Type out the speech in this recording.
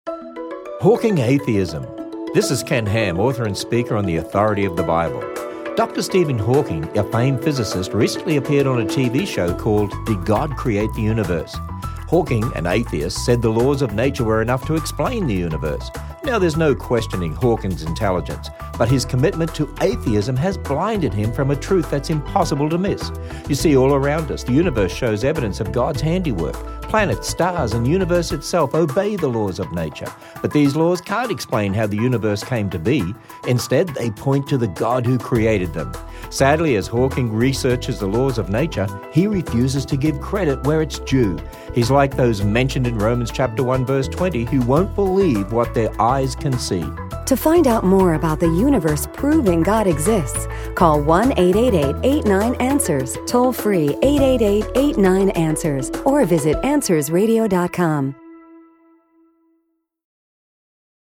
Hawking Atheism. This is Ken Ham, author and speaker on the authority of the Bible. Dr. Stephen Hawking, a famed physicist, recently appeared on a TV show called Did God Create the Universe? Hawking, an atheist, said the laws of nature were enough to explain the universe. Now, there's no questioning Hawking's intelligence, but his commitment to atheism has blinded him from a truth that's impossible to miss. You see, all around us, the universe shows evidence of God's handiwork. Planets, stars, and universe itself obey the laws of nature. But these laws can't explain how the universe came to be. Instead, they point to the God who created them. Sadly, as Hawking researches the laws of nature, he refuses to give credit where it's due. He's like those mentioned in Romans chapter 1, verse 20, who won't believe what their eyes can see. To find out more about the universe proving God exists, call 1-888-89-ANSWERS, toll free 888-89-ANSWERS, or visit AnswersRadio.com.